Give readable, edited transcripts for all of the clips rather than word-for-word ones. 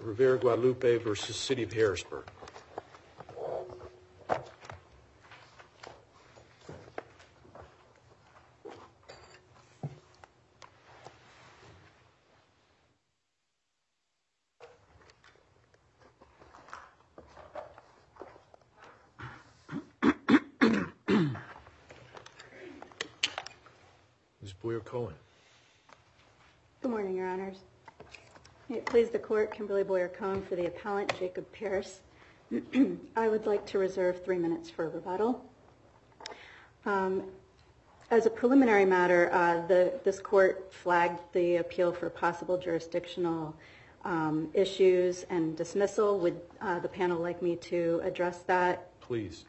Rivera-Guadalupe versus City of Harrisburg. Ms. Boyer-Cohen. Good morning, Your Honors. May it please the Court, Kimberly Boyer-Cohen for the appellant, Jacob Pierce. I would like to reserve 3 minutes for rebuttal. As a preliminary matter, this Court flagged the appeal for possible jurisdictional issues and dismissal. Would the panel like me to address that? Please.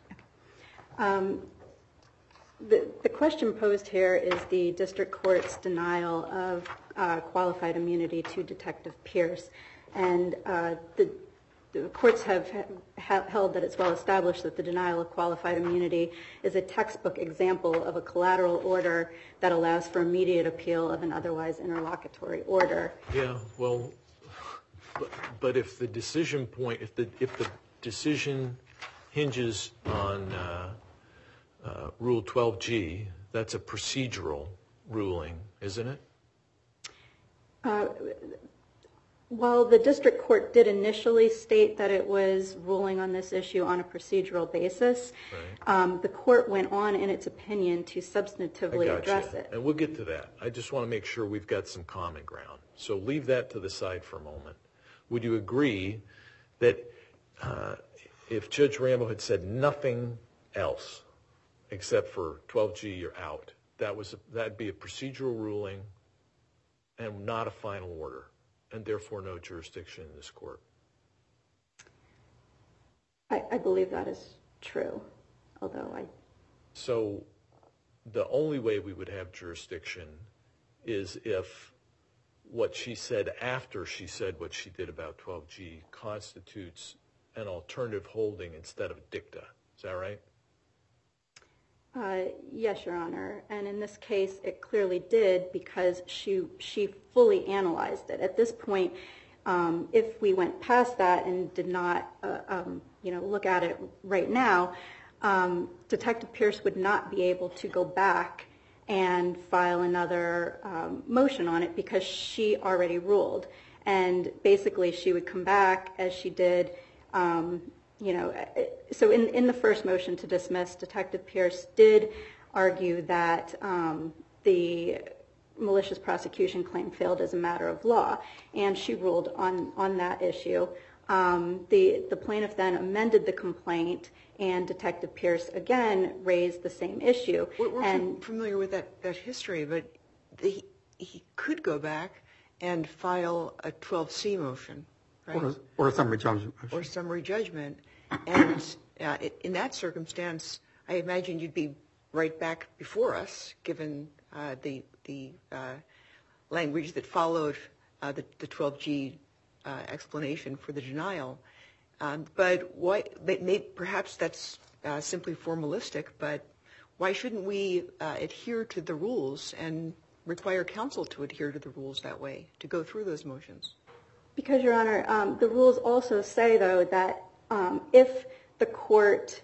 The question posed here is the District Court's denial of qualified immunity to Detective Pierce. And the courts have held that it's well established that the denial of qualified immunity is a textbook example of a collateral order that allows for immediate appeal of an otherwise interlocutory order. Yeah, well, but if the decision point, if the decision hinges on Rule 12G, that's a procedural ruling, isn't it? While the District Court did initially state that it was ruling on this issue on a procedural basis, right, the Court went on in its opinion to substantively address it. And we'll get to that. I just want to make sure we've got some common ground. So leave that to the side for a moment. Would you agree that if Judge Rambo had said nothing else except for 12G, you're out, that'd be a procedural ruling and not a final order, and therefore no jurisdiction in this Court? I believe that is true, So the only way we would have jurisdiction is if what she said after she said what she did about 12G constitutes an alternative holding instead of dicta. Is that right? Yes, Your Honor. And in this case, it clearly did because she fully analyzed it. At this point, if we went past that and did not look at it right now, Detective Pierce would not be able to go back and file another motion on it because she already ruled. And basically, she would come back as she did. So in the first motion to dismiss, Detective Pierce did argue that the malicious prosecution claim failed as a matter of law, and she ruled on that issue. The plaintiff then amended the complaint, and Detective Pierce again raised the same issue. We're familiar with that history, but he could go back and file a 12C motion, right? Or a summary judgment. Or summary judgment. And in that circumstance, I imagine you'd be right back before us, given the language that followed the 12G explanation for the denial. But perhaps that's simply formalistic, but why shouldn't we adhere to the rules and require counsel to adhere to the rules that way, to go through those motions? Because, Your Honor, the rules also say, though, that if the court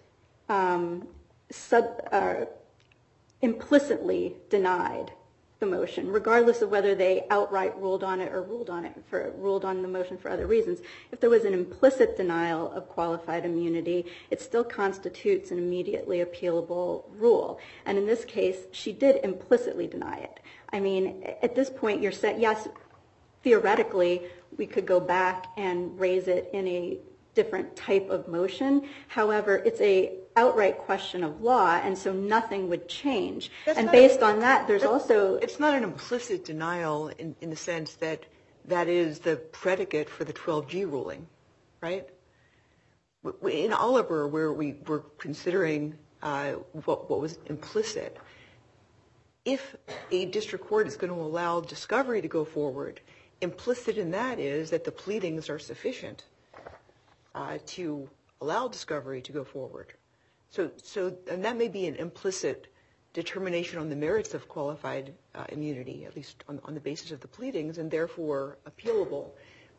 implicitly denied the motion, regardless of whether they outright ruled on it or ruled on the motion for other reasons, if there was an implicit denial of qualified immunity, it still constitutes an immediately appealable rule. And in this case, she did implicitly deny it. I mean, at this point, you're saying, yes, theoretically, we could go back and raise it in a different type of motion. However, it's a outright question of law, and so nothing would change. And based on that, there's also... It's not an implicit denial in the sense that that is the predicate for the 12G ruling, right? In Oliver, where we were considering what was implicit, if a district court is going to allow discovery to go forward, implicit in that is that the pleadings are sufficient to allow discovery to go forward. And that may be an implicit determination on the merits of qualified immunity, at least on the basis of the pleadings, and therefore appealable.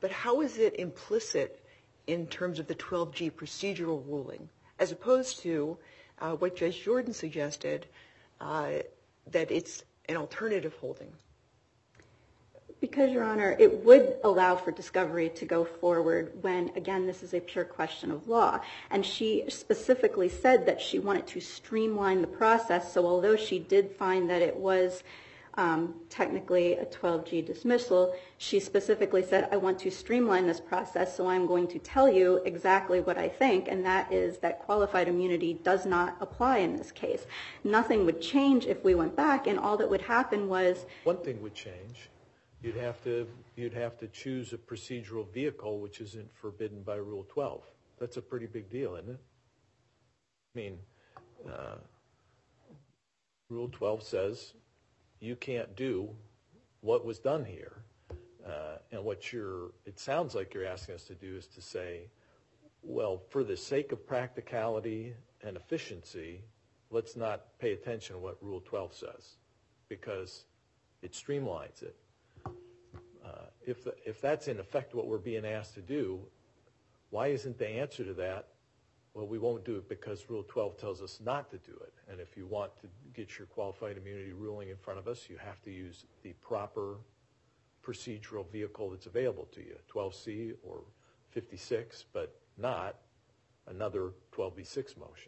But how is it implicit in terms of the 12G procedural ruling, as opposed to what Judge Jordan suggested, that it's an alternative holding? Because, Your Honor, it would allow for discovery to go forward when, again, this is a pure question of law. And she specifically said that she wanted to streamline the process. So although she did find that it was technically a 12G dismissal, she specifically said, I want to streamline this process, so I'm going to tell you exactly what I think, and that is that qualified immunity does not apply in this case. Nothing would change if we went back, and all that would happen was... One thing would change. You'd have to choose a procedural vehicle which isn't forbidden by Rule 12. That's a pretty big deal, isn't it? I mean, Rule 12 says you can't do what was done here. And it sounds like you're asking us to do is to say, well, for the sake of practicality and efficiency, let's not pay attention to what Rule 12 says, because it streamlines it. If that's in effect what we're being asked to do, why isn't the answer to that, well, we won't do it because Rule 12 tells us not to do it. And if you want to get your qualified immunity ruling in front of us, you have to use the proper procedural vehicle that's available to you, 12C or 56, but not another 12B6 motion.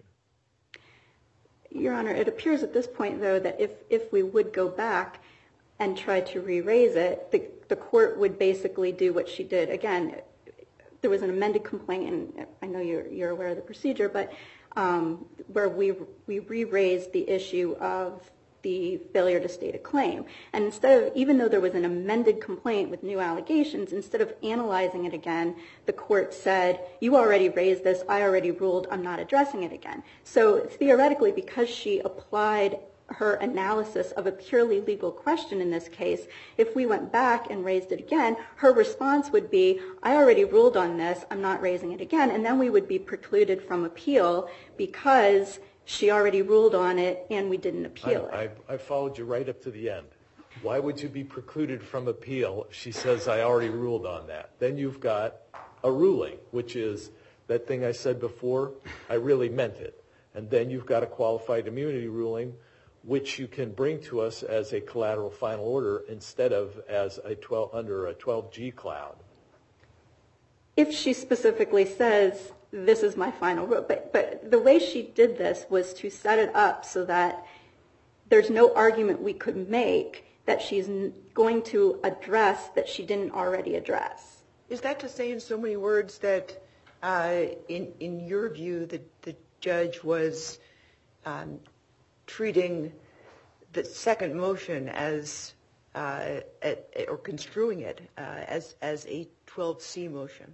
Your Honor, it appears at this point, though, that if we would go back and try to re-raise it, the court would basically do what she did. Again, there was an amended complaint, and I know you're aware of the procedure, but where we re-raised the issue of the failure to state a claim. And even though there was an amended complaint with new allegations, instead of analyzing it again, the court said, you already raised this, I already ruled, I'm not addressing it again. So theoretically, because she applied her analysis of a purely legal question in this case, if we went back and raised it again, her response would be, I already ruled on this, I'm not raising it again, and then we would be precluded from appeal because she already ruled on it and we didn't appeal it. I followed you right up to the end. Why would you be precluded from appeal if she says, I already ruled on that? Then you've got a ruling, which is that thing I said before, I really meant it. And then you've got a qualified immunity ruling, which you can bring to us as a collateral final order instead of as under a 12G cloud. If she specifically says, this is my final rule, but the way she did this was to set it up so that there's no argument we could make that she's going to address that she didn't already address. Is that to say in so many words that, in your view, the judge was treating the second motion as, or construing it as a 12C motion,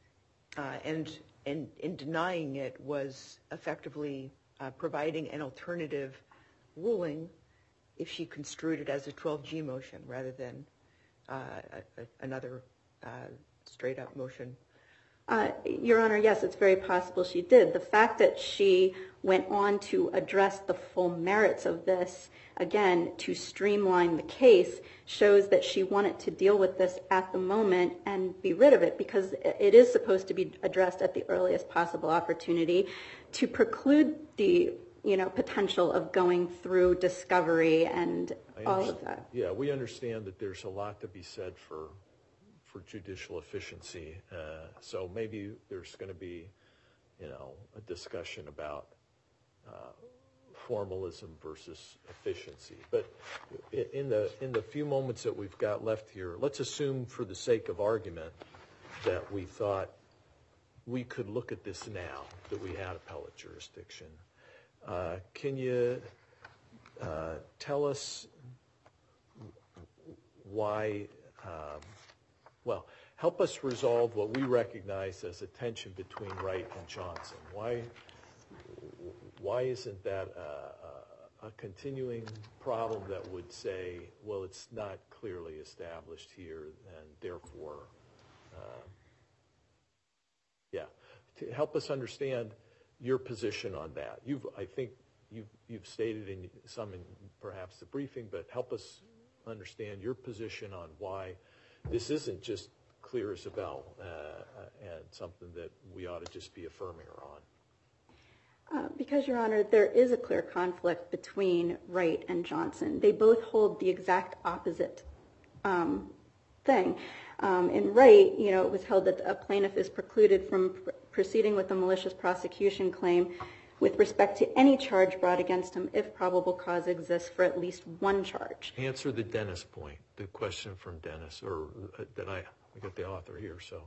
and in denying it was effectively providing an alternative ruling if she construed it as a 12G motion rather than another straight-up motion? Your Honor, yes, it's very possible she did. The fact that she went on to address the full merits of this, again, to streamline the case, shows that she wanted to deal with this at the moment and be rid of it, because it is supposed to be addressed at the earliest possible opportunity to preclude the potential of going through discovery and all of that. Yeah, we understand that there's a lot to be said for judicial efficiency. So maybe there's going to be, a discussion about formalism versus efficiency. But in the few moments that we've got left here, let's assume for the sake of argument that we thought we could look at this now, that we had appellate jurisdiction. Can you tell us why, help us resolve what we recognize as a tension between Wright and Johnson. Why isn't that a continuing problem that would say, well, it's not clearly established here, and therefore, to help us understand your position on that. I think you've stated in perhaps the briefing, but help us understand your position on why this isn't just clear as a bell and something that we ought to just be affirming her on? Because, Your Honor, there is a clear conflict between Wright and Johnson. They both hold the exact opposite thing. In Wright, it was held that a plaintiff is precluded from proceeding with a malicious prosecution claim with respect to any charge brought against him if probable cause exists for at least one charge. Answer the Dennis point, the question from Dennis, or that I got the author here, so.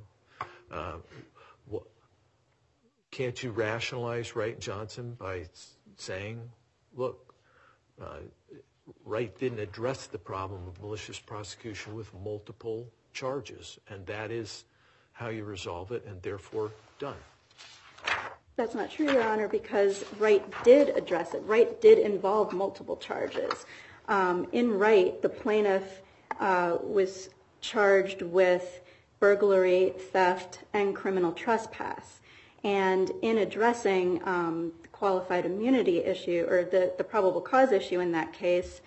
Can't you rationalize Wright and Johnson by saying, look, Wright didn't address the problem of malicious prosecution with multiple charges, and that is how you resolve it, and therefore done. That's not true, Your Honor, because Wright did address it. Wright did involve multiple charges. In Wright, the plaintiff was charged with burglary, theft, and criminal trespass. And in addressing the qualified immunity issue, or the probable cause issue in that case,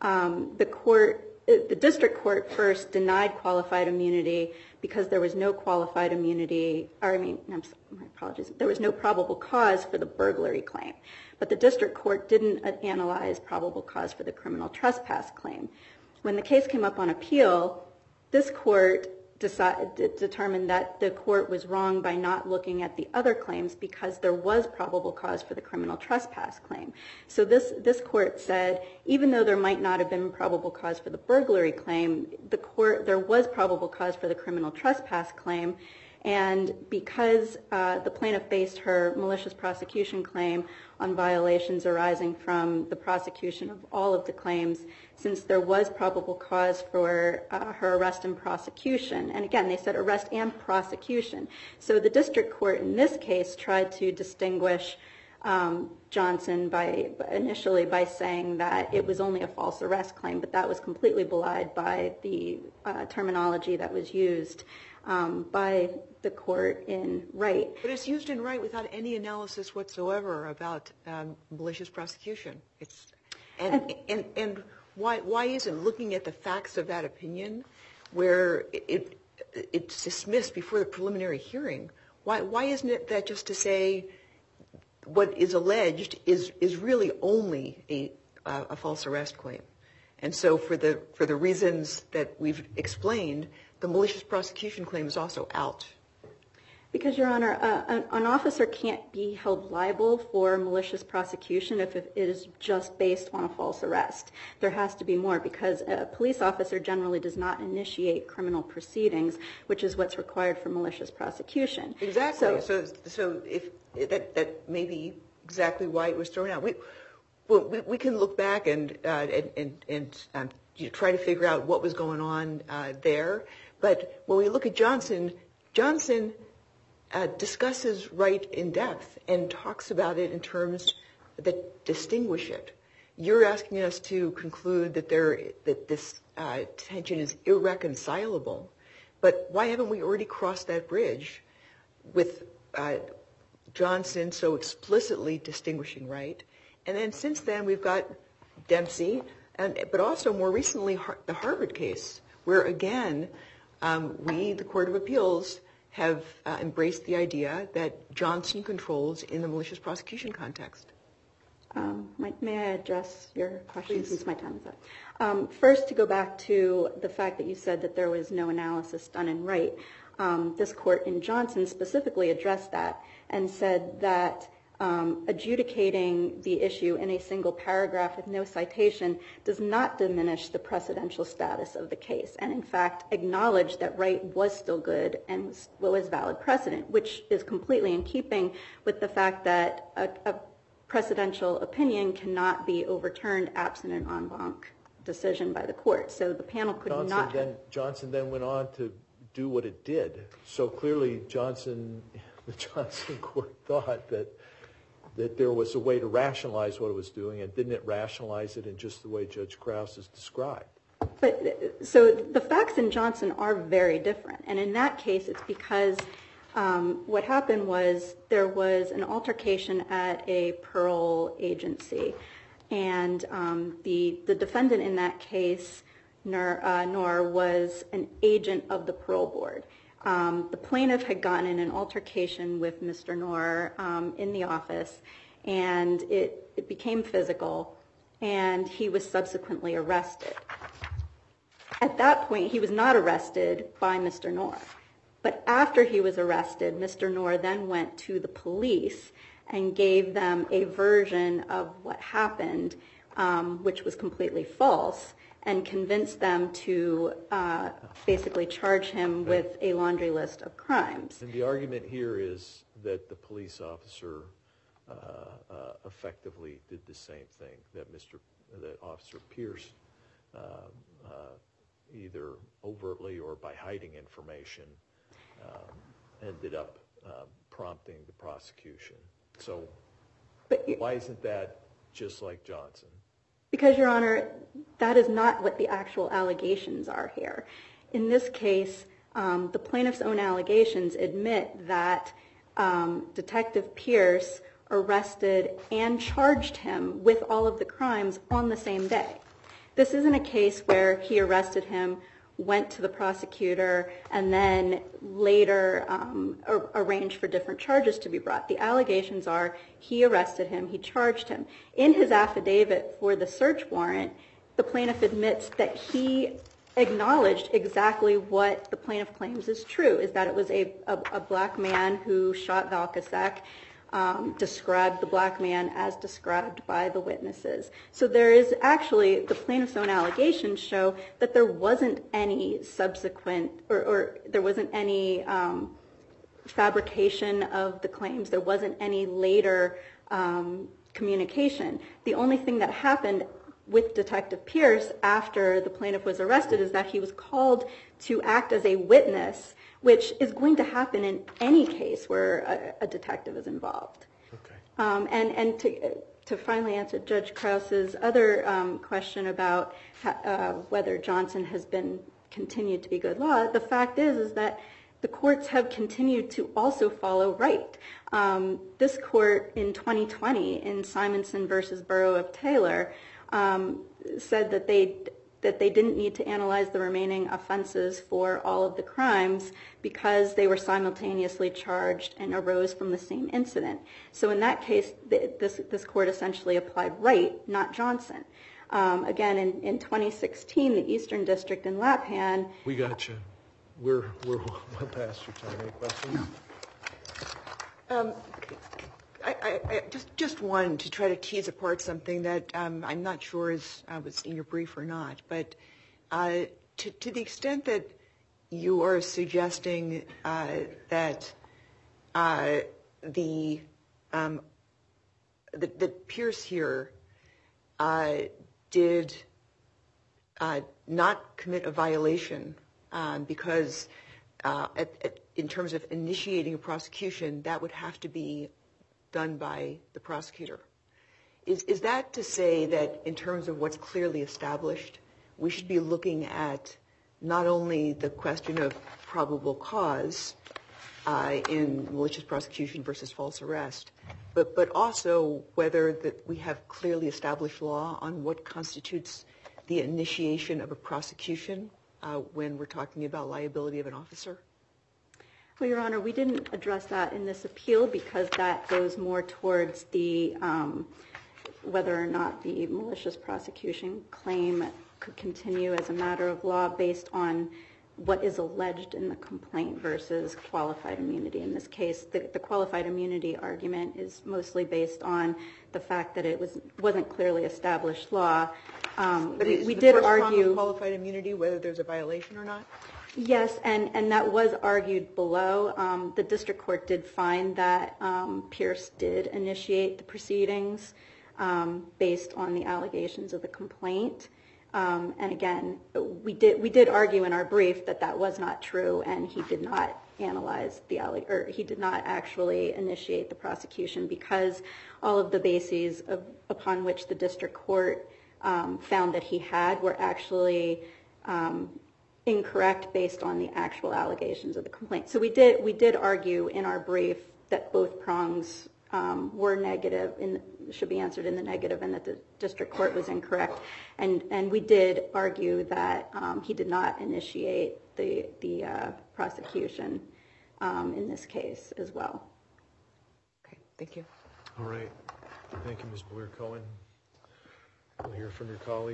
the district court first denied qualified immunity because there was no qualified immunity, my apologies, there was no probable cause for the burglary claim. But the district court didn't analyze probable cause for the criminal trespass claim. When the case came up on appeal, this court determined that the court was wrong by not looking at the other claims because there was probable cause for the criminal trespass claim. So this court said, even though there might not have been probable cause for the burglary claim, there was probable cause for the criminal trespass claim. And because the plaintiff based her malicious prosecution claim on violations arising from the prosecution of all of the claims, since there was probable cause for her arrest and prosecution, and again, they said arrest and prosecution. So the district court in this case tried to distinguish Johnson initially by saying that it was only a false arrest claim, but that was completely belied by the terminology that was used by the court in Wright. But it's used in Wright without any analysis whatsoever about malicious prosecution. And why isn't looking at the facts of that opinion where it's dismissed before the preliminary hearing? Why isn't it that just to say what is alleged is really only a false arrest claim? And so for the reasons that we've explained, the malicious prosecution claim is also out. Because, Your Honor, an officer can't be held liable for malicious prosecution if it is just based on a false arrest. There has to be more because a police officer generally does not initiate criminal proceedings, which is what's required for malicious prosecution. Exactly. So if that may be exactly why it was thrown out. We can look back and try to figure out what was going on there. But when we look at Johnson discusses Wright in depth and talks about it in terms that distinguish it. You're asking us to conclude that this tension is irreconcilable. But why haven't we already crossed that bridge with Johnson so explicitly distinguishing Wright? And then since then we've got Dempsey, but also more recently the Harvard case, where again we, the Court of Appeals, have embraced the idea that Johnson controls in the malicious prosecution context. May I address your question? Please. Since my time is up. First, to go back to the fact that you said that there was no analysis done in Wright, this court in Johnson specifically addressed that and said that adjudicating the issue in a single paragraph with no citation does not diminish the precedential status of the case, and in fact acknowledged that Wright was still good and was valid precedent, which is completely in keeping with the fact that a precedential opinion cannot be overturned absent an en banc decision by the court. So the panel could not. Johnson then went on to do what it did. So clearly the Johnson court thought that there was a way to rationalize what it was doing, and didn't it rationalize it in just the way Judge Krause has described? But so the facts in Johnson are very different, and in that case it's because what happened was there was an altercation at a parole agency, and the defendant in that case, Noor, was an agent of the parole board. The plaintiff had gotten in an altercation with Mr. Noor in the office, and it became physical, and he was subsequently arrested. At that point, he was not arrested by Mr. Noor. But after he was arrested, Mr. Noor then went to the police and gave them a version of what happened, which was completely false, and convinced them to basically charge him with a laundry list of crimes. And the argument here is that the police officer effectively did the same thing, that Officer Pierce either overtly or by hiding information ended up prompting the prosecution. So why isn't that just like Johnson? Because, Your Honor, that is not what the actual allegations are here. In this case, the plaintiff's own allegations admit that Detective Pierce arrested and charged him with all of the crimes on the same day. This isn't a case where he arrested him, went to the prosecutor, and then later arranged for different charges to be brought. The allegations are he arrested him, he charged him. In his affidavit for the search warrant, the plaintiff admits that he acknowledged exactly what the plaintiff claims is true, is that it was a black man who shot Valkosek, described the black man as described by the witnesses. So there is actually, the plaintiff's own allegations show that there wasn't any subsequent, or there wasn't any fabrication of the claims. There wasn't any later communication. The only thing that happened with Detective Pierce after the plaintiff was arrested is that he was called to act as a witness, which is going to happen in any case where a detective is involved. Okay. And to finally answer Judge Krause's other question about whether Johnson has been continued to be good law, the fact is that the courts have continued to also follow Wright. This court in 2020 in Simonson versus Borough of Taylor said that they didn't need to analyze the remaining offenses for all of the crimes because they were simultaneously charged and arose from the same incident. So in that case, this court essentially applied Wright, not Johnson. Again, in 2016, the Eastern District in Lapan. We got you. We're well past your time. Any questions? I just wanted to try to tease apart something that I'm not sure was in your brief or not, but to the extent that you are suggesting that Pierce here did not commit a violation because in terms of initiating a prosecution, that would have to be done by the prosecutor. Is that to say that in terms of what's clearly established, we should be looking at not only the question of probable cause in malicious prosecution versus false arrest, but also whether that we have clearly established law on what constitutes the initiation of a prosecution when we're talking about liability of an officer? Well, Your Honor, we didn't address that in this appeal because that goes more towards the whether or not the malicious prosecution claim could continue as a matter of law based on what is alleged in the complaint versus qualified immunity. In this case, the qualified immunity argument is mostly based on the fact that it wasn't clearly established law. But we did argue qualified immunity whether there's a violation or not? Yes, and that was argued below. The district court did find that Pierce did initiate the proceedings based on the allegations of the complaint. And again, we did argue in our brief that that was not true, and he did not analyze he did not actually initiate the prosecution because all of the bases upon which the district court found that he had were actually incorrect based on the actual allegations of the complaint. So we did argue in our brief that both prongs were negative and should be answered in the negative, and that the district court was incorrect. And we did argue that he did not initiate the prosecution in this case as well. Okay, thank you. All right. Thank you, Ms. Blair-Cohen. We'll hear from your colleague.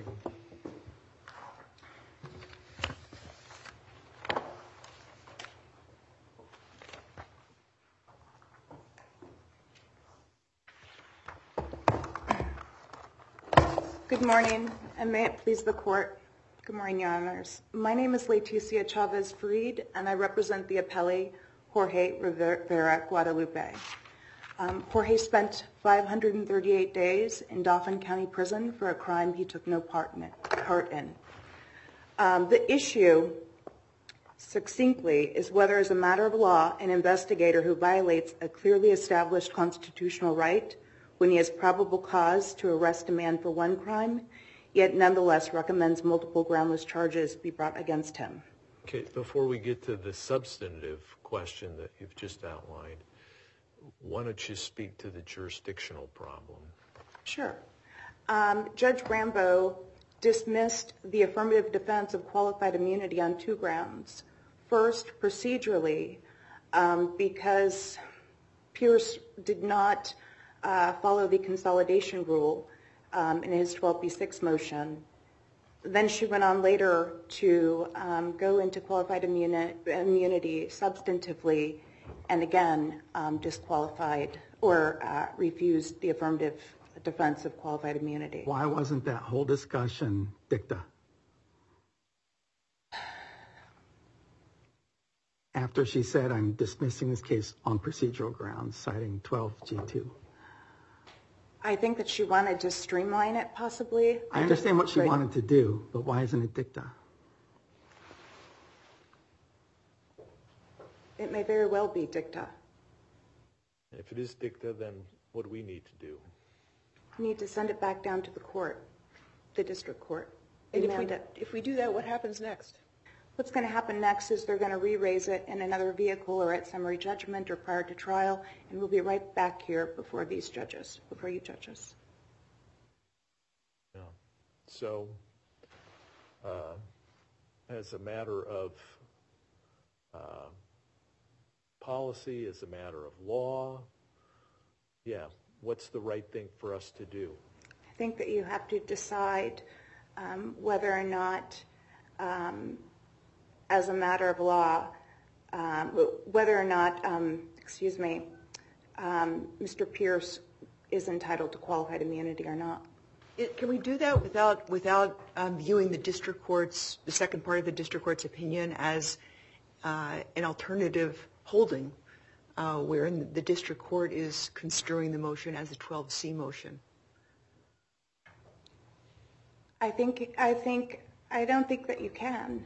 Good morning, and may it please the court. Good morning, Your Honors. My name is Leticia Chavez-Farid, and I represent the appellee Jorge Rivera Guadalupe. Jorge spent 538 days in Dauphin County Prison for a crime he took no part in. The issue, succinctly, is whether, as a matter of law, an investigator who violates a clearly established constitutional right when he has probable cause to arrest a man for one crime, yet nonetheless recommends multiple groundless charges be brought against him. Okay, before we get to the substantive question that you've just outlined, why don't you speak to the jurisdictional problem? Sure. Judge Rambo dismissed the affirmative defense of qualified immunity on two grounds. First, procedurally, because Pierce did not follow the consolidation rule in his 12b6 motion. Then she went on later to go into qualified immunity substantively, and again disqualified or refused the affirmative defense of qualified immunity. Why wasn't that whole discussion dicta? After she said, I'm dismissing this case on procedural grounds, citing 12G2. I think that she wanted to streamline it, possibly. I understand what she wanted to do, but why isn't it dicta? It may very well be dicta. If it is dicta, then what do we need to do? We need to send it back down to the court, the district court. And if we do that, what happens next? What's going to happen next is they're going to re-raise it in another vehicle or at summary judgment or prior to trial, and we'll be right back here before these judges, before you judges. Yeah. So, as a matter of policy, as a matter of law, what's the right thing for us to do? I think that you have to decide whether or not, as a matter of law, whether or not, Mr. Pierce is entitled to qualified immunity or not. Can we do that without viewing the district court's, the second part of the district court's opinion as an alternative holding, wherein the district court is construing the motion as a 12C motion? I don't think that you can.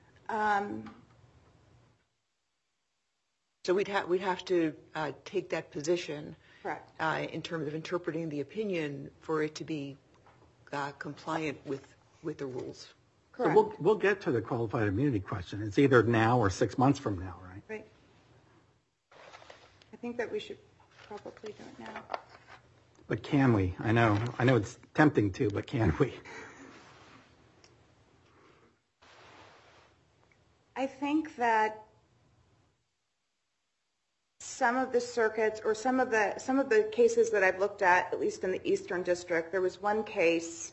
So we'd have to take that position, Correct. In terms of interpreting the opinion for it to be compliant with the rules. Correct. So we'll get to the qualified immunity question. It's either now or 6 months from now, right? Right. I think that we should probably do it now. But can we? I know it's tempting to, but can we? I think that some of the circuits or some of the cases that I've looked at least in the Eastern District, there was one case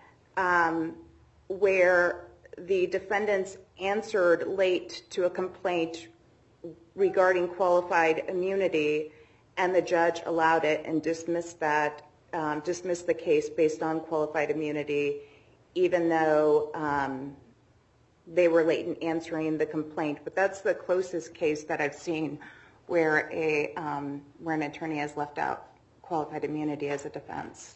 where the defendants answered late to a complaint regarding qualified immunity, and the judge allowed it and dismissed the case based on qualified immunity, even though they were late in answering the complaint. But that's the closest case that I've seen where an attorney has left out qualified immunity as a defense.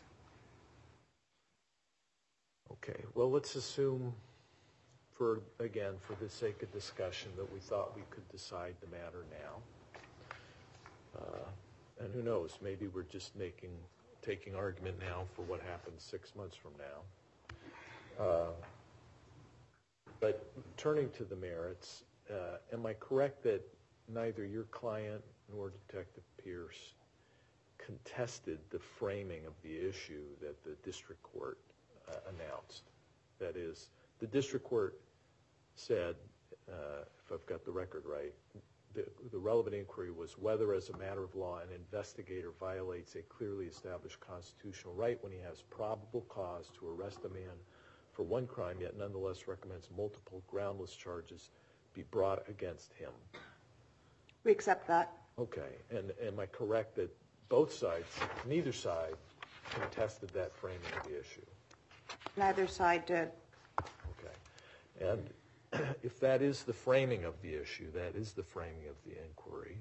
Okay, well, let's assume, for the sake of discussion, that we thought we could decide the matter now. And who knows, maybe we're just taking argument now for what happens 6 months from now. But turning to the merits, am I correct that neither your client nor Detective Pierce contested the framing of the issue that the district court announced? That is, the district court said if I've got the record right, the relevant inquiry was whether, as a matter of law, an investigator violates a clearly established constitutional right when he has probable cause to arrest a man for one crime, yet nonetheless recommends multiple groundless charges be brought against him. We accept that. Okay, and am I correct that both sides, neither side, contested that framing of the issue? Neither side did. Okay, and if that is the framing of the issue, that is the framing of the inquiry,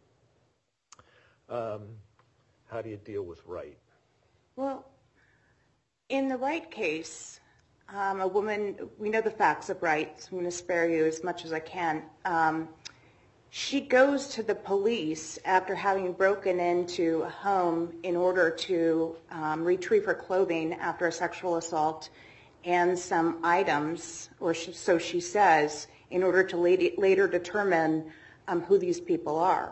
how do you deal with Wright? Well, in the Wright case, a woman, we know the facts of Wright, so I'm going to spare you as much as I can. She goes to the police after having broken into a home in order to retrieve her clothing after a sexual assault and some items, or so she says, in order to later determine who these people are.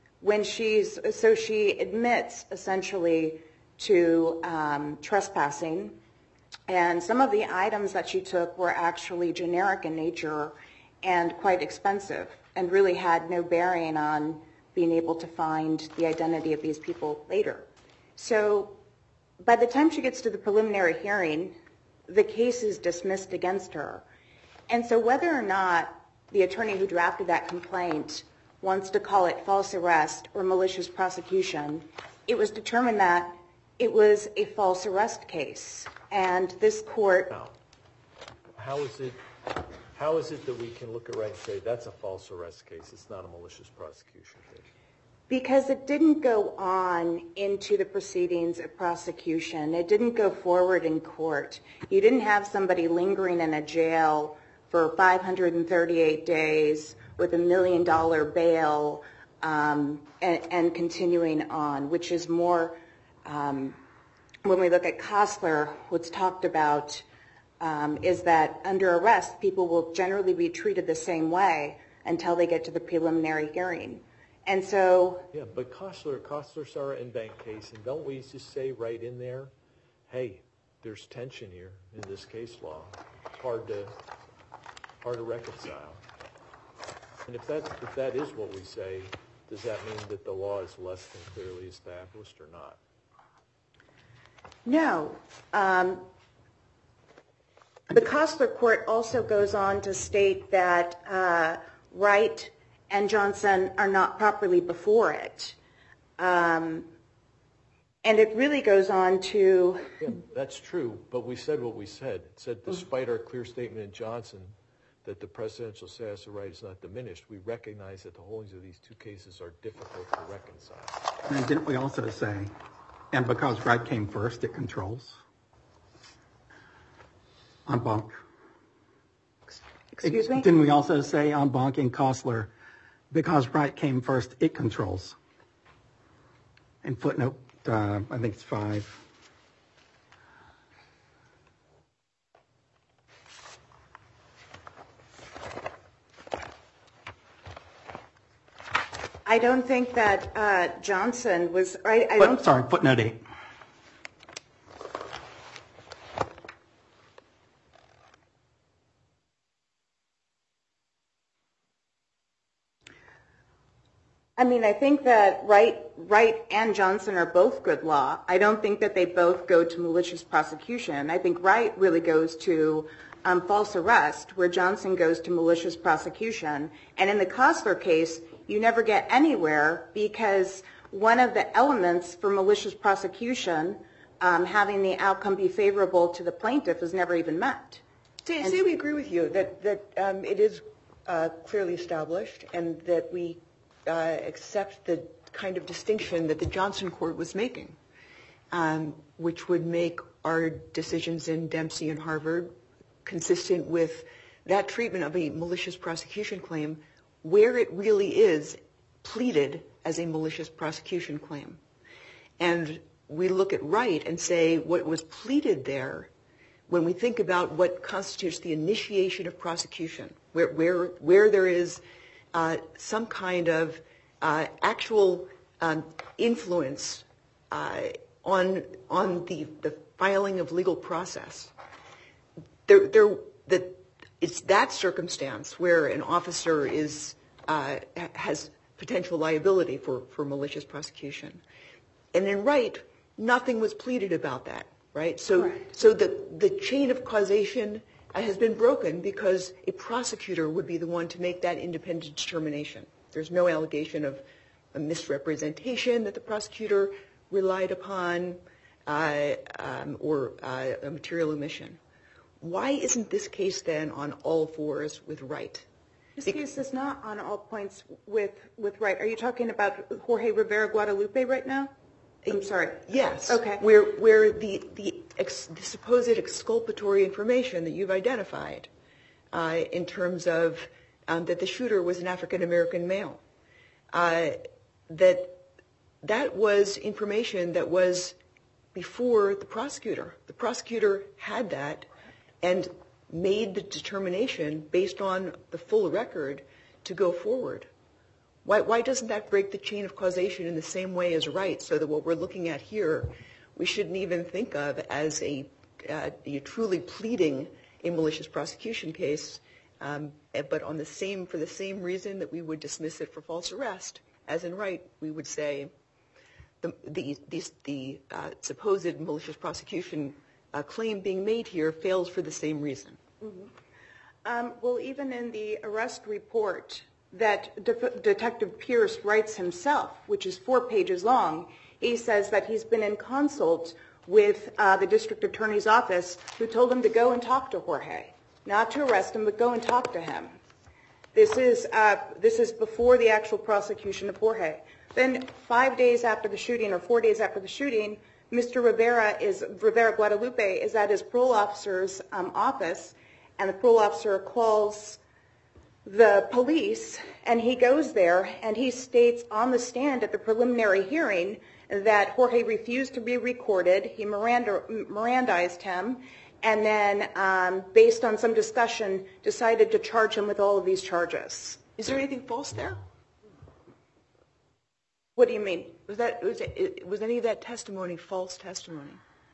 So she admits essentially to trespassing, and some of the items that she took were actually generic in nature and quite expensive, and really had no bearing on being able to find the identity of these people later. So by the time she gets to the preliminary hearing, the case is dismissed against her. And so whether or not the attorney who drafted that complaint wants to call it false arrest or malicious prosecution, it was determined that it was a false arrest case. And this court... Now, how is it that we can look at Wright and say that's a false arrest case, it's not a malicious prosecution case? Because it didn't go on into the proceedings of prosecution. It didn't go forward in court. You didn't have somebody lingering in a jail for 538 days with $1 million bail and continuing on, which is more, when we look at Kostler, what's talked about is that under arrest, people will generally be treated the same way until they get to the preliminary hearing. And so... Yeah, but Kostler's our in-bank case, and don't we just say right in there, hey, there's tension here in this case law. It's hard to reconcile. And if that is what we say, does that mean that the law is less than clearly established or not? No. The Kostler court also goes on to state that Wright and Johnson are not properly before it. And it really goes on to... Yeah, that's true, but we said what we said. It said, despite our clear statement in Johnson that the presidential status of Wright is not diminished, we recognize that the holdings of these two cases are difficult to reconcile. And didn't we also say, and because Wright came first, it controls? En banc. Excuse me? Didn't we also say en banc in Kostler, because Wright came first, it controls? In footnote, I think it's 5. I don't think that Johnson was... Sorry, footnote 8. I mean, I think that Wright and Johnson are both good law. I don't think that they both go to malicious prosecution. I think Wright really goes to false arrest, where Johnson goes to malicious prosecution. And in the Kostler case, you never get anywhere because one of the elements for malicious prosecution, having the outcome be favorable to the plaintiff, is never even met. Say we agree with you that it is clearly established and that we accept the kind of distinction that the Johnson court was making, which would make our decisions in Dempsey and Harvard consistent with that treatment of a malicious prosecution claim where it really is pleaded as a malicious prosecution claim. And we look at Wright and say what was pleaded there, when we think about what constitutes the initiation of prosecution, where there is some kind of actual influence on the filing of legal process, it's that circumstance where an officer has potential liability for malicious prosecution. And in Wright, nothing was pleaded about that, right? So the chain of causation has been broken because a prosecutor would be the one to make that independent determination. There's no allegation of a misrepresentation that the prosecutor relied upon or a material omission. Why isn't this case then on all fours with Wright? This case is not on all points with Wright. Are you talking about Jorge Rivera Guadalupe right now? I'm sorry. Yes. Okay. Where the supposed exculpatory information that you've identified in terms of that the shooter was an African-American male, that was information that was before the prosecutor. The prosecutor had that and made the determination based on the full record to go forward. Why doesn't that break the chain of causation in the same way as Wright, so that what we're looking at here we shouldn't even think of as a truly pleading a malicious prosecution case, but for the same reason that we would dismiss it for false arrest, as in Wright, we would say the supposed malicious prosecution claim being made here fails for the same reason. Mm-hmm. Well, even in the arrest report that Detective Pierce writes himself, which is 4 pages long, he says that he's been in consult with the district attorney's office, who told him to go and talk to Jorge, not to arrest him, but go and talk to him. This is before the actual prosecution of Jorge. Then 5 days after the shooting, or 4 days after the shooting, Mr. Rivera Guadalupe is at his parole officer's office, and the parole officer calls the police, and he goes there, and he states on the stand at the preliminary hearing that Jorge refused to be recorded. He Mirandized him, and then, based on some discussion, decided to charge him with all of these charges. Is there anything false there? What do you mean? Was any of that testimony false testimony?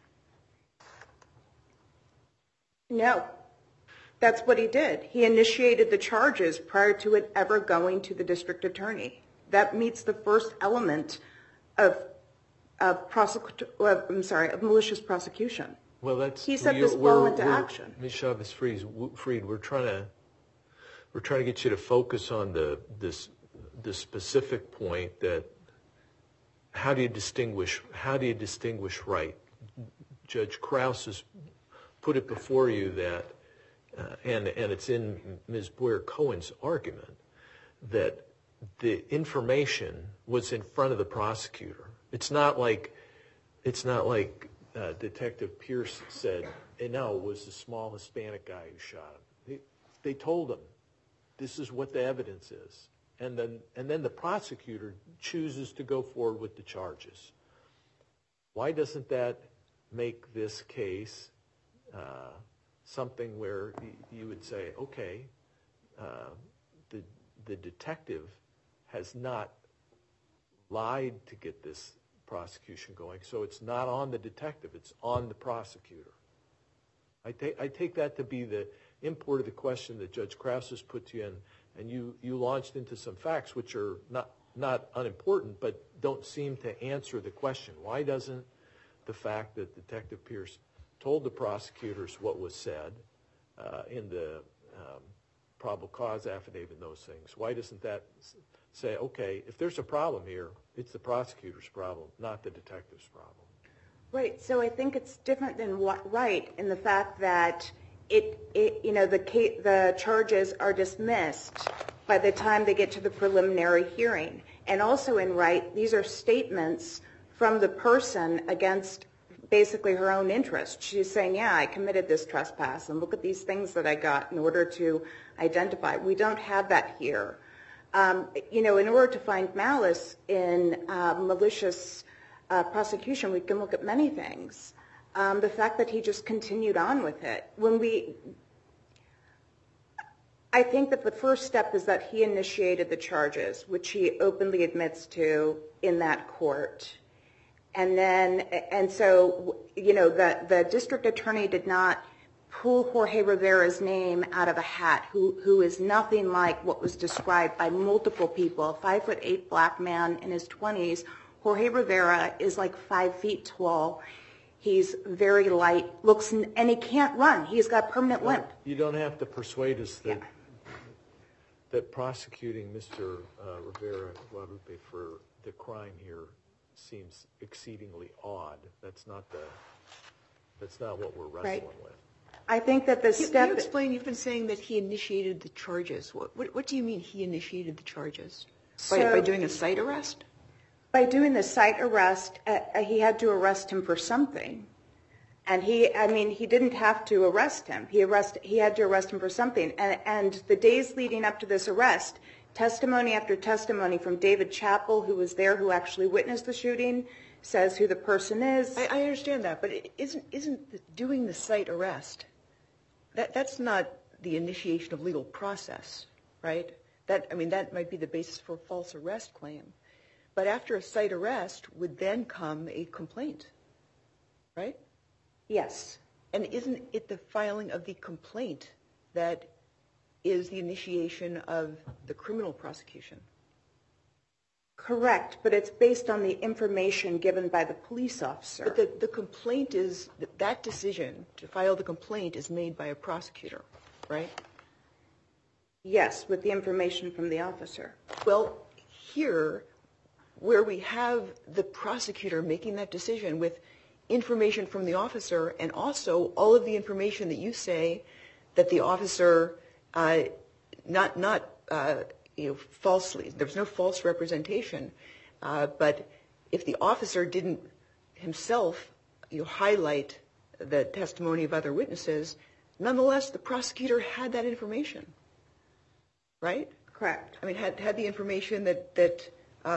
No. That's what he did. He initiated the charges prior to it ever going to the district attorney. That meets the first element of malicious prosecution. Well, he set this ball into action. Ms. Chavez-Fried, we're trying to get you to focus on the specific point that how do you distinguish Wright? Judge Krause has put it before you that, and it's in Ms. Boyer-Cohen's argument, that the information was in front of the prosecutor. It's not like Detective Pierce said, no, it was the small Hispanic guy who shot him. They told him, this is what the evidence is. And then the prosecutor chooses to go forward with the charges. Why doesn't that make this case something where you would say, okay, the detective has not lied to get this prosecution going, so it's not on the detective, it's on the prosecutor. I take that to be the import of the question that Judge Krause has put to you in, and you launched into some facts which are not unimportant, but don't seem to answer the question. Why doesn't the fact that Detective Pierce told the prosecutors what was said in the probable cause affidavit and those things, why doesn't that say, okay, if there's a problem here, it's the prosecutor's problem, not the detective's problem? Right. So I think it's different than Wright in the fact that the charges are dismissed by the time they get to the preliminary hearing. And also in Wright, these are statements from the person against basically her own interest. She's saying, yeah, I committed this trespass, and look at these things that I got in order to identify. We don't have that here. In order to find malice in malicious prosecution, we can look at many things. The fact that he just continued on with it. I think that the first step is that he initiated the charges, which he openly admits to in that court. And so the district attorney did not pull Jorge Rivera's name out of a hat, who is nothing like what was described by multiple people. A 5'8" black man in his 20s. Jorge Rivera is like 5 feet tall. He's very light, and he can't run. He's got permanent limp. You don't have to persuade us that prosecuting Mr. Rivera Guadalupe for the crime here seems exceedingly odd. That's not what we're wrestling with. I think that the step... Can you explain, you've been saying that he initiated the charges. What do you mean he initiated the charges? By doing a site arrest? By doing the site arrest, he had to arrest him for something. And he didn't have to arrest him. He had to arrest him for something. And the days leading up to this arrest, testimony after testimony from David Chappell, who was there, who actually witnessed the shooting, says who the person is. I understand that, but isn't doing the site arrest, that's not the initiation of legal process, right? That might be the basis for a false arrest claim. But after a site arrest would then come a complaint, right? Yes. And isn't it the filing of the complaint that is the initiation of the criminal prosecution? Correct, but it's based on the information given by the police officer. But the complaint is, that decision to file the complaint is made by a prosecutor, right? Yes, with the information from the officer. Well, here, where we have the prosecutor making that decision with information from the officer and also all of the information that you say that the officer, falsely, there was no false representation, but if the officer didn't himself highlight the testimony of other witnesses, nonetheless, the prosecutor had that information, right? Correct. Had the information that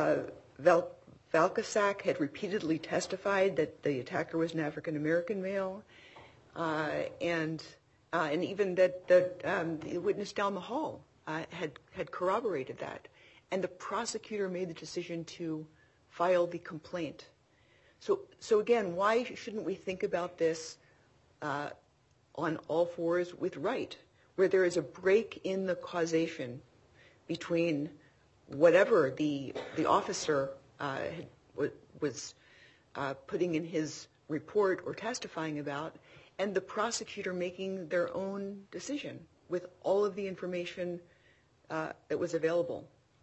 Valkasak had repeatedly testified that the attacker was an African-American male, and even that the witness down the hall had corroborated that. And the prosecutor made the decision to file the complaint. So again, why shouldn't we think about this on all fours with Wright, where there is a break in the causation between whatever the officer was putting in his report or testifying about, and the prosecutor making their own decision with all of the information that was available?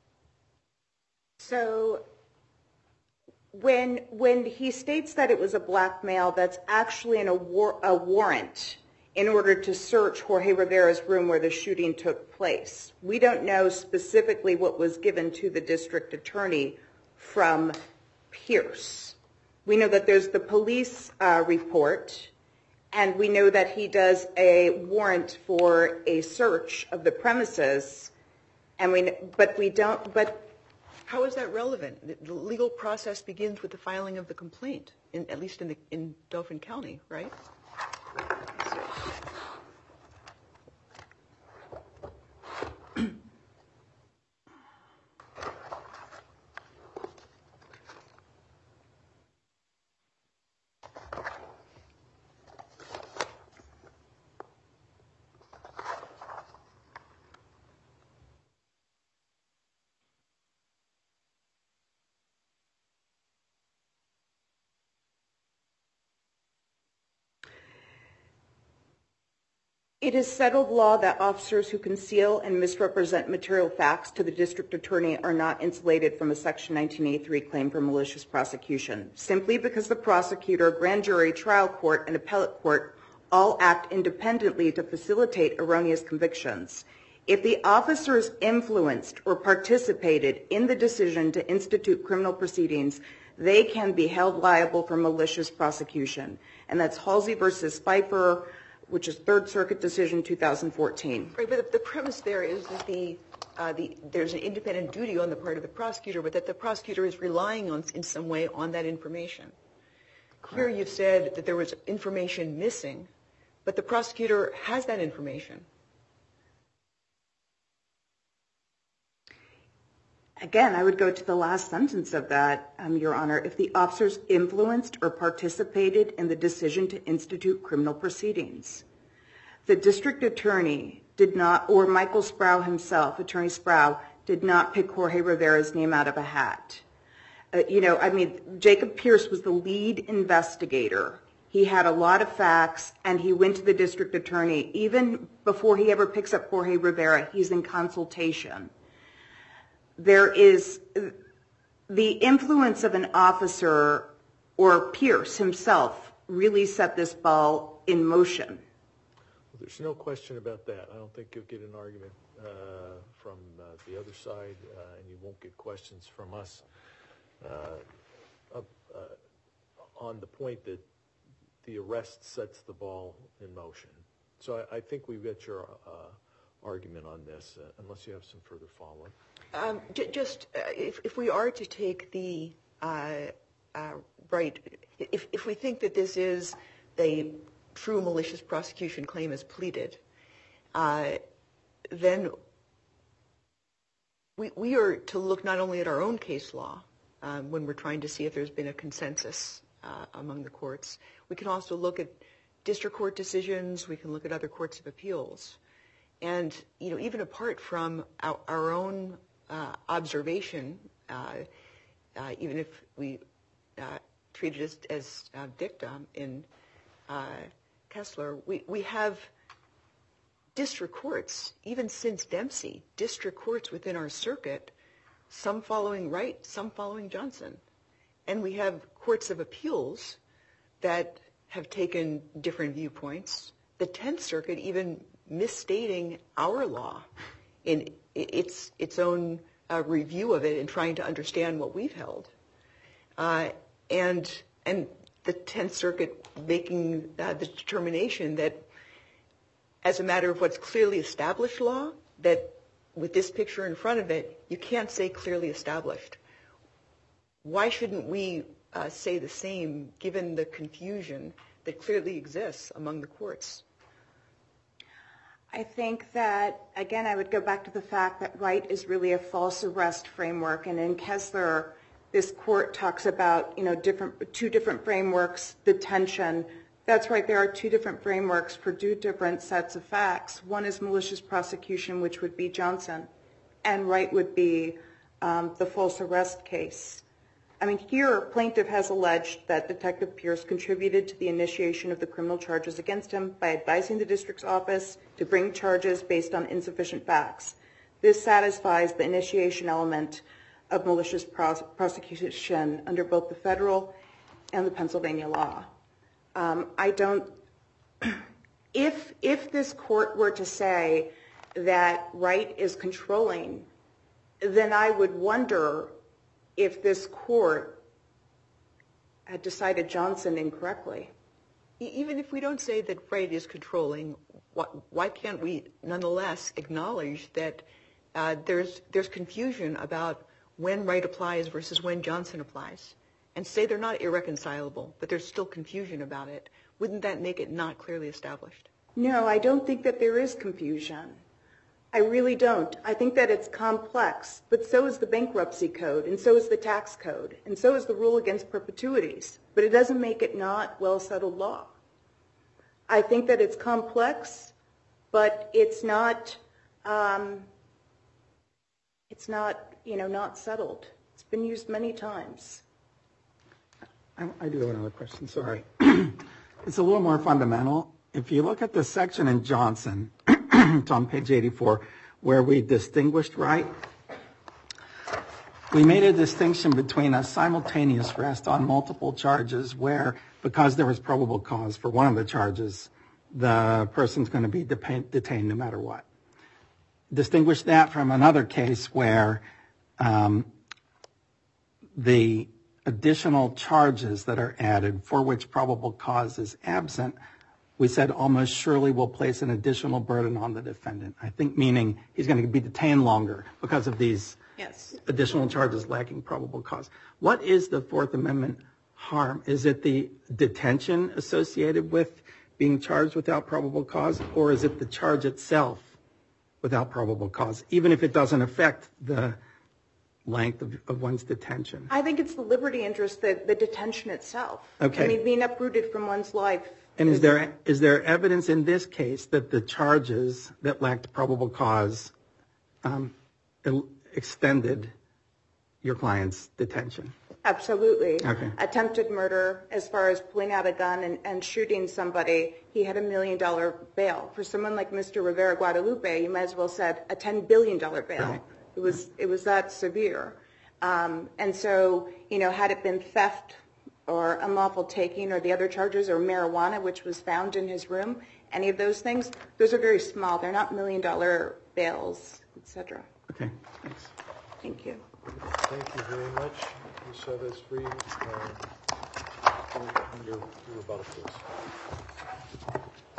So when he states that it was a black male, that's actually a warrant in order to search Jorge Rivera's room where the shooting took place. We don't know specifically what was given to the district attorney from Pierce. We know that there's the police report, and we know that he does a warrant for a search of the premises, but how is that relevant? The legal process begins with the filing of the complaint, at least in Dauphin County, right? it is settled law that officers who conceal and misrepresent material facts to the district attorney are not insulated from a Section 1983 claim for malicious prosecution, simply because the prosecutor, grand jury, trial court, and appellate court all act independently to facilitate erroneous convictions. If the officers influenced or participated in the decision to institute criminal proceedings, they can be held liable for malicious prosecution. And that's Halsey versus Pfeiffer, which is Third Circuit decision 2014. Right, but the premise there is that there's an independent duty on the part of the prosecutor, but that the prosecutor is relying on, in some way, on that information. Correct. Here you've said that there was information missing, but the prosecutor has that information. Again, I would go to the last sentence of that, Your Honor. If the officers influenced or participated in the decision to institute criminal proceedings. the district attorney did not, or Michael Sproul himself, Attorney Sproul, did not pick Jorge Rivera's name out of a hat. Jacob Pierce was the lead investigator. He had a lot of facts, and he went to the district attorney. Even before he ever picks up Jorge Rivera, he's in consultation. There is the influence of an officer, or Pierce himself, really set this ball in motion. Well, there's no question about that. I don't think you'll get an argument from the other side, and you won't get questions from us on the point that the arrest sets the ball in motion. So I think we've got your argument on this, unless you have some further follow-up. If we are to take the right, if we think that this is a true malicious prosecution claim as pleaded, then we are to look not only at our own case law when we're trying to see if there's been a consensus among the courts. We can also look at district court decisions. We can look at other courts of appeals. And, even apart from our own observation, even if we treat it as dictum in Kessler, we have district courts, even since Dempsey, district courts within our circuit, some following Wright, some following Johnson. And we have courts of appeals that have taken different viewpoints. The 10th Circuit even misstating our law in its own review of it and trying to understand what we've held. And the 10th Circuit making the determination that as a matter of what's clearly established law, that with this picture in front of it, you can't say clearly established. Why shouldn't we say the same given the confusion that clearly exists among the courts? I think that, again, I would go back to the fact that Wright is really a false arrest framework. And in Kessler, this court talks about, two different frameworks, detention. That's right, there are two different frameworks for two different sets of facts. One is malicious prosecution, which would be Johnson, and Wright would be the false arrest case. Here, plaintiff has alleged that Detective Pierce contributed to the initiation of the criminal charges against him by advising the district's office to bring charges based on insufficient facts. This satisfies the initiation element of malicious prosecution under both the federal and the Pennsylvania law. If this court were to say that Wright is controlling, then I would wonder if this court had decided Johnson incorrectly. Even if we don't say that Wright is controlling, why can't we nonetheless acknowledge that there's confusion about when Wright applies versus when Johnson applies, and say they're not irreconcilable, but there's still confusion about it? Wouldn't that make it not clearly established? No, I don't think that there is confusion. I really don't. I think that it's complex, but so is the bankruptcy code, and so is the tax code, and so is the rule against perpetuities. But it doesn't make it not well-settled law. I think that it's complex, but it's not not settled. It's been used many times. I do have another question, sorry. It's a little more fundamental. If you look at the section in Johnson, it's on page 84, where we distinguished Wright. We made a distinction between a simultaneous arrest on multiple charges where, because there was probable cause for one of the charges, the person's going to be detained no matter what. Distinguish that from another case where the additional charges that are added for which probable cause is absent, we said almost surely will place an additional burden on the defendant. I think meaning he's going to be detained longer because of these additional charges lacking probable cause. What is the Fourth Amendment harm? Is it the detention associated with being charged without probable cause, or is it the charge itself without probable cause, even if it doesn't affect the length of one's detention? I think it's the liberty interest, the detention itself. Okay. I mean, being uprooted from one's life. And is there evidence in this case that the charges that lacked probable cause extended your client's detention? Absolutely. Okay. Attempted murder, as far as pulling out a gun and shooting somebody, he had $1 million bail. For someone like Mr. Rivera Guadalupe, you might as well said a $10 billion bail. Right. It was that severe. And so, had it been theft or unlawful taking or the other charges or marijuana, which was found in his room, any of those things, those are very small. They're not $1 million bails, etc. Okay, thanks. Thank you. Thank you very much, Ms. Chavez-Freed. Your rebuttal, please.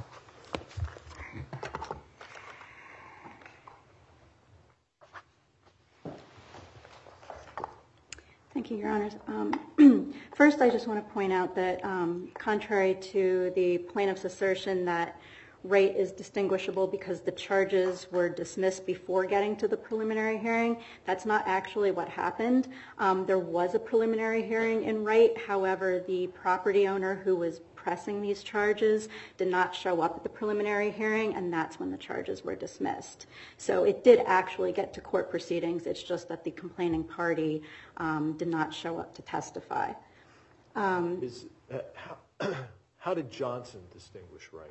Thank you, Your Honors. First, I just want to point out that contrary to the plaintiff's assertion that Wright is distinguishable because the charges were dismissed before getting to the preliminary hearing, that's not actually what happened. There was a preliminary hearing in Wright. However, the property owner who was pressing these charges did not show up at the preliminary hearing, and that's when the charges were dismissed. So it did actually get to court proceedings. It's just that the complaining party did not show up to testify. How did Johnson distinguish Wright?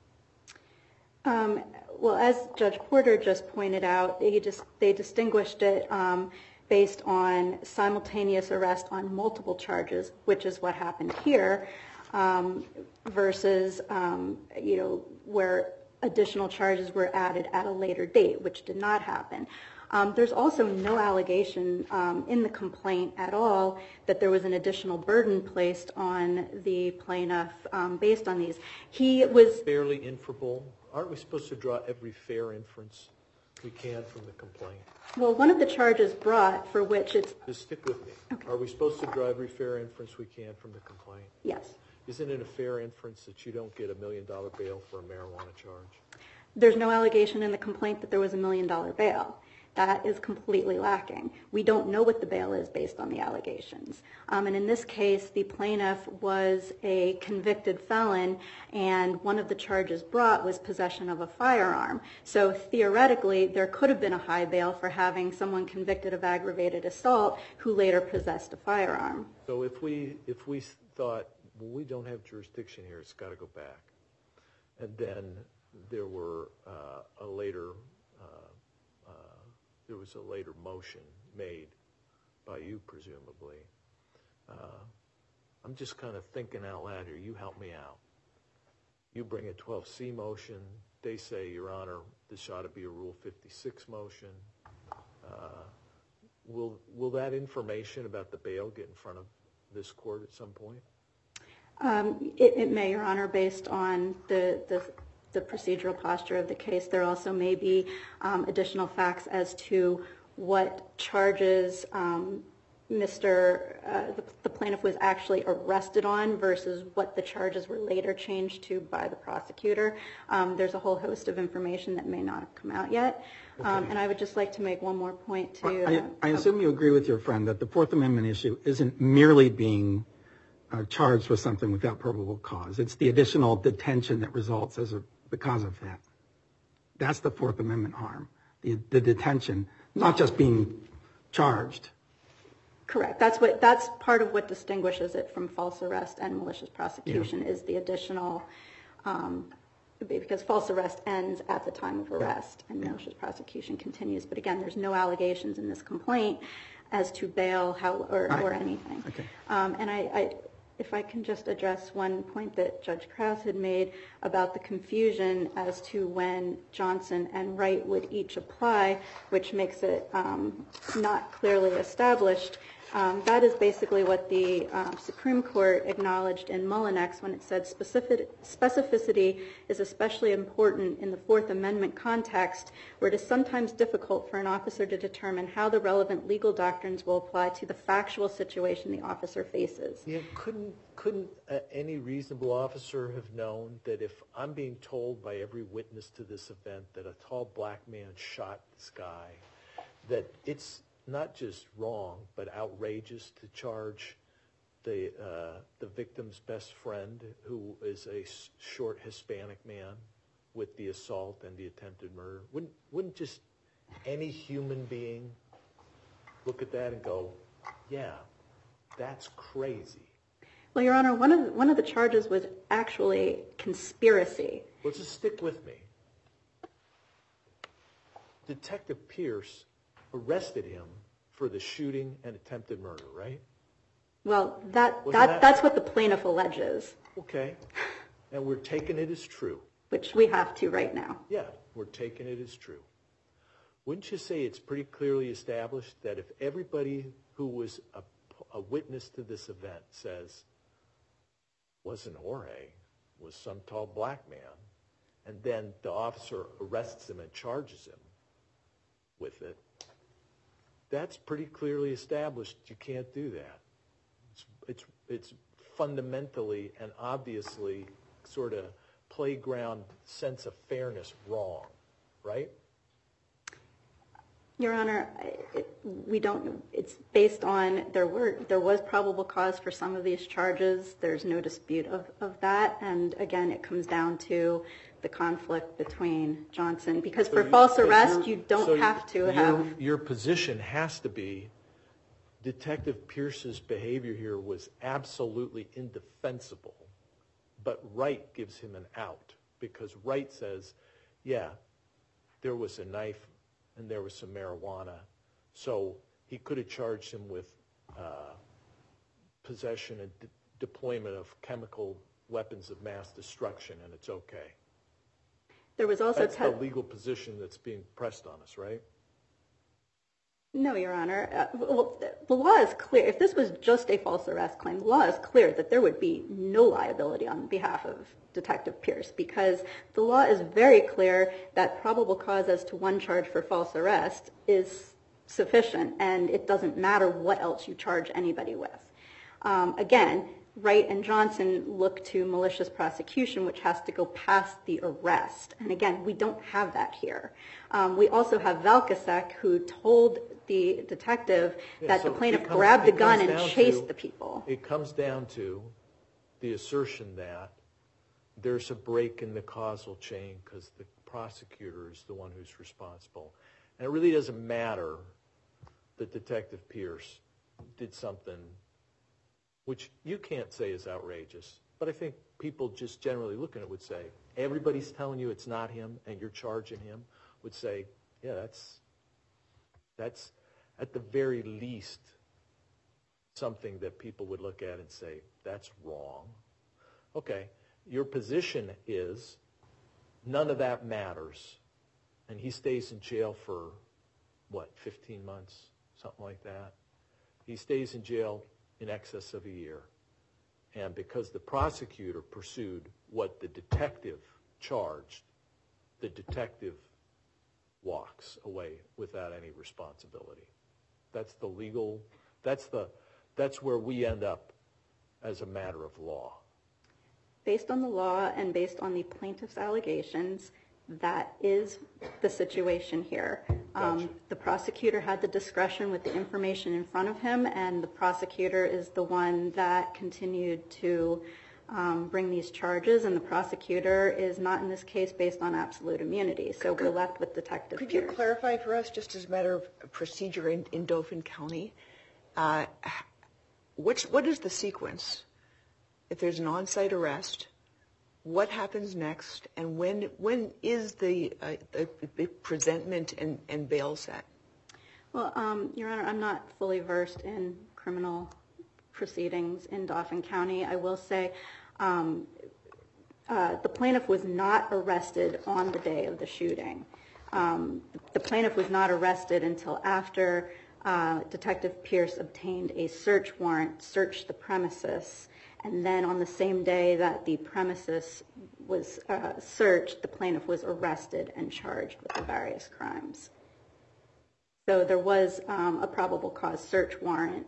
Well, as Judge Porter just pointed out, they distinguished it based on simultaneous arrest on multiple charges, which is what happened here, versus where additional charges were added at a later date, which did not happen. There's also no allegation in the complaint at all that there was an additional burden placed on the plaintiff based on these. He was Fairly inferable. Aren't we supposed to draw every fair inference we can from the complaint? Well, one of the charges brought for which it's... Just stick with me. Okay. Are we supposed to draw every fair inference we can from the complaint? Yes. Isn't it a fair inference that you don't get $1 million bail for a marijuana charge? There's no allegation in the complaint that there was $1 million bail. That is completely lacking. We don't know what the bail is based on the allegations. And in this case, the plaintiff was a convicted felon, and one of the charges brought was possession of a firearm. So theoretically, there could have been a high bail for having someone convicted of aggravated assault who later possessed a firearm. So if we thought, well, we don't have jurisdiction here, it's got to go back, and then there was a later motion made by you, presumably. I'm just kind of thinking out loud here. You help me out. You bring a 12C motion. They say, Your Honor, this ought to be a Rule 56 motion. Will that information about the bail get in front of this court at some point? It may, Your Honor, based on the procedural posture of the case. There also may be additional facts as to what charges the plaintiff was actually arrested on versus what the charges were later changed to by the prosecutor. There's a whole host of information that may not have come out yet. Okay. And I would just like to make one more point to... I assume you agree with your friend that the Fourth Amendment issue isn't merely being charged with something without probable cause. It's the additional detention that results because of that. That's the Fourth Amendment harm, the detention, not just being charged. Correct. That's part of what distinguishes it from false arrest and malicious prosecution is the additional, because false arrest ends at the time of arrest and malicious prosecution continues. But again, there's no allegations in this complaint as to bail or anything. Okay. And if I can just address one point that Judge Krause had made about the confusion as to when Johnson and Wright would each apply, which makes it not clearly established. That is basically what the Supreme Court acknowledged in Mullinex when it said specificity is especially important in the Fourth Amendment context, where it is sometimes difficult for an officer to determine how the relevant legal doctrines will apply to the factual situation the officer faces. Yeah, couldn't any reasonable officer have known that if I'm being told by every witness to this event that a tall black man shot this guy, that it's not just wrong, but outrageous to charge the victim's best friend, who is a short Hispanic man, with the assault and the attempted murder? Wouldn't just any human being look at that and go, yeah, that's crazy? Well, Your Honor, one of the charges was actually conspiracy. Well, just stick with me. Detective Pierce arrested him for the shooting and attempted murder, right? Well, that's what the plaintiff alleges. Okay. And we're taking it as true. Which we have to right now. Yeah, we're taking it as true. Wouldn't you say it's pretty clearly established that if everybody who was a witness to this event says, wasn't Jorge, was some tall black man, and then the officer arrests him and charges him with it, that's pretty clearly established you can't do that. It's fundamentally and obviously sort of playground sense of fairness wrong, right? Your Honor, we don't. It's based on there was probable cause for some of these charges. There's no dispute of that, and again, it comes down to the conflict between Johnson, because for false arrest, you don't have to have. Your position has to be Detective Pierce's behavior here was absolutely indefensible, but Wright gives him an out, because Wright says, yeah, there was a knife and there was some marijuana, so he could have charged him with possession and deployment of chemical weapons of mass destruction, and it's okay. There was also that's the legal position that's being pressed on us, right? No, Your Honor. Well, the law is clear. If this was just a false arrest claim, the law is clear that there would be no liability on behalf of Detective Pierce, because the law is very clear that probable cause as to one charge for false arrest is sufficient, and it doesn't matter what else you charge anybody with. Again, Wright and Johnson look to malicious prosecution, which has to go past the arrest. And again, we don't have that here. We also have Valkasek, who told the detective that the plaintiff grabbed a gun and chased the people. It comes down to the assertion that there's a break in the causal chain because the prosecutor is the one who's responsible. And it really doesn't matter that Detective Pierce did something which you can't say is outrageous, but I think people just generally looking at it would say, everybody's telling you it's not him and you're charging him, would say, yeah, that's at the very least something that people would look at and say, that's wrong. Okay, your position is none of that matters, and he stays in jail for, 15 months, something like that? He stays in jail in excess of a year. And because the prosecutor pursued what the detective charged, the detective walks away without any responsibility. That's the legal, that's where we end up as a matter of law. Based on the law and based on the plaintiff's allegations, that is the situation here. Gotcha. The prosecutor had the discretion with the information in front of him, and the prosecutor is the one that continued to bring these charges, and the prosecutor is not in this case based on absolute immunity. So we're left with Detective Pierce. Could you clarify for us, just as a matter of procedure in Dauphin County, what is the sequence? If there's an on-site arrest, what happens next, and when is the presentment and bail set? Well, Your Honor, I'm not fully versed in criminal proceedings in Dauphin County. I will say the plaintiff was not arrested on the day of the shooting. The plaintiff was not arrested until after Detective Pierce obtained a search warrant, searched the premises, and then on the same day that the premises was searched, the plaintiff was arrested and charged with the various crimes. So there was a probable cause search warrant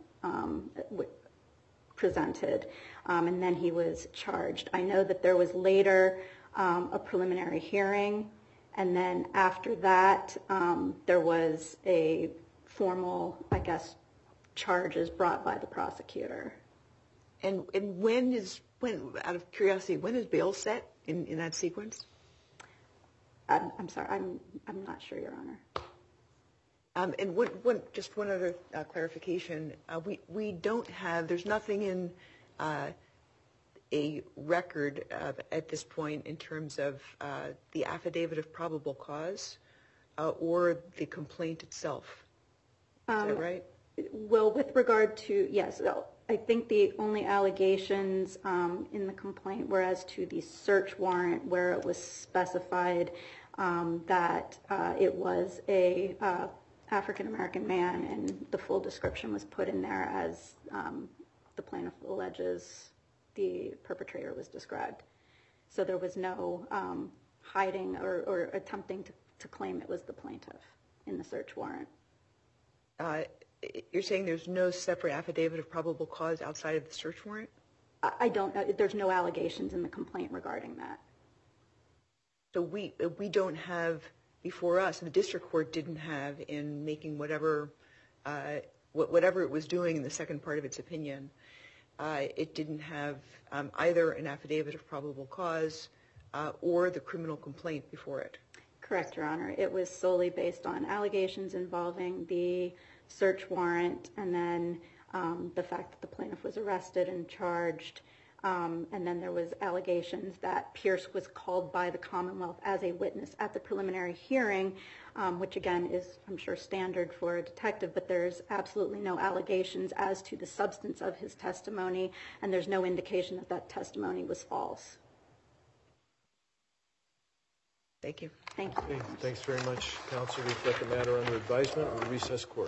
presented, and then he was charged. I know that there was later a preliminary hearing, and then after that there was a formal, I guess, charges brought by the prosecutor. And when, out of curiosity, when is bail set in that sequence? I'm sorry, I'm not sure, Your Honor. And just one other clarification. We don't have, there's nothing in a record at this point in terms of the affidavit of probable cause or the complaint itself. Is that right? Well, with regard to, yes, I think the only allegations in the complaint were as to the search warrant where it was specified that it was a African-American man, and the full description was put in there as the plaintiff alleges the perpetrator was described. So there was no hiding or attempting to claim it was the plaintiff in the search warrant. You're saying there's no separate affidavit of probable cause outside of the search warrant? I don't know. There's no allegations in the complaint regarding that. So we don't have before us, the district court didn't have in making whatever it was doing in the second part of its opinion. It didn't have either an affidavit of probable cause or the criminal complaint before it. Correct, Your Honor. It was solely based on allegations involving the search warrant and then the fact that the plaintiff was arrested and charged. And then there was allegations that Pierce was called by the Commonwealth as a witness at the preliminary hearing, which again is, I'm sure, standard for a detective, but there's absolutely no allegations as to the substance of his testimony, and there's no indication that that testimony was false. Thank you. Thank you. Okay, thanks very much, counsel. We've got the matter under advisement. We'll recess court.